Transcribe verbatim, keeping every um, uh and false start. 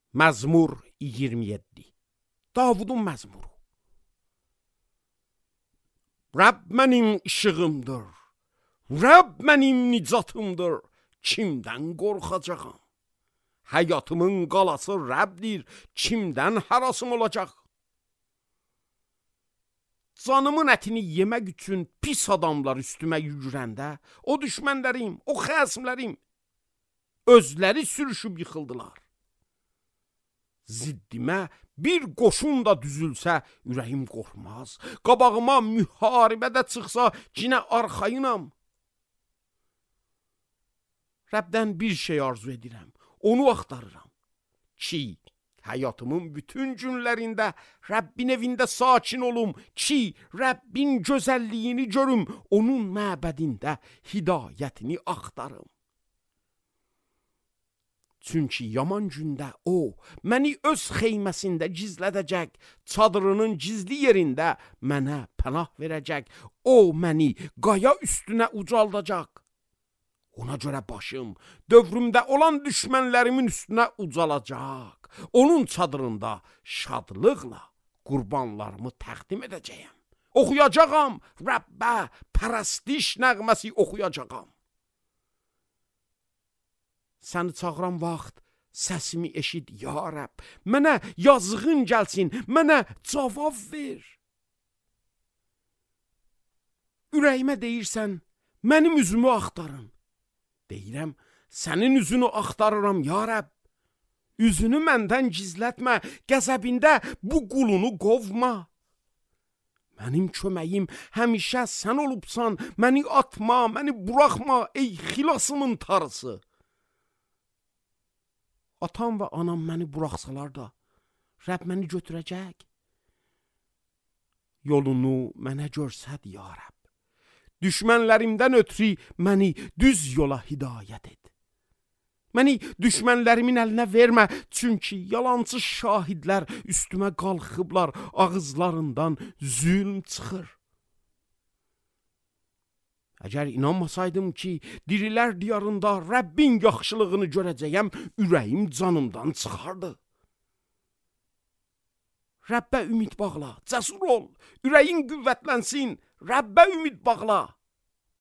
Məzmur iyirmi yeddi. Davudun məzmuru. Rəbb mənim işığımdır, Rəbb mənim nicatımdır, kimdən qorxacağam? Həyatımın qalası Rəbdir, kimdən hərasım olacaq? Canımın ətini yemək üçün pis adamlar üstümə yürürəndə, o düşmənlərim, o xəsmlərim özləri sürüşüb yıxıldılar. Ziddimə bir qoşun da düzülsə, ürəyim qorxmaz. Qabağıma müharibədə çıxsa, cinə arxayınam. Rəbdən bir şey arzu edirəm, onu axtarıram. Ki, həyatımın bütün günlərində Rəbbin evində sakin olum, ki, Rəbbin gözəlliyini görüm, onun məbədində hidayətini axtarım. Çünki yaman gündə o, məni öz xeyməsində gizlədəcək, çadırının gizli yerində mənə pənah verəcək, o məni qaya üstünə ucaldacaq. Ona görə başım, dövrümdə olan düşmənlərimin üstünə ucalacaq. Onun çadırında şadlıqla qurbanlarımı təqdim edəcəyəm. Oxuyacağam, Rəbbə pərəstiş nəğməsi oxuyacağam. Səni çağıran vaxt səsimi eşid, ya Rəbb. Mənə yazığın gəlsin, mənə cavab ver. Ürəyimə deyirsən, mənim üzümü axtarın. Deyirəm, sənin üzünü axtarıram, ya Rəbb. Üzünü məndən gizlətmə, qəzəbində bu qulunu qovma. Mənim köməyim həmişə sən olubsan, məni atma, məni buraxma, ey xilasımın tarısı. Atam və anam məni buraxsalar da, Rəbb məni götürəcək. Yolunu mənə görsəd, ya Rəbb. Düşmənlərimdən ötürü məni düz yola hidayət et. Məni düşmənlərimin əlinə vermə, çünki yalancı şahidlər üstümə qalxıblar, ağızlarından zülm çıxır. Əgər inanmasaydım ki, dirilər diyarında Rəbbin yaxşılığını görəcəyəm, ürəyim canımdan çıxardı. Rəbbə ümid bağla, cəsur ol, ürəyin qüvvətlənsin, Rəbbə ümid bağla.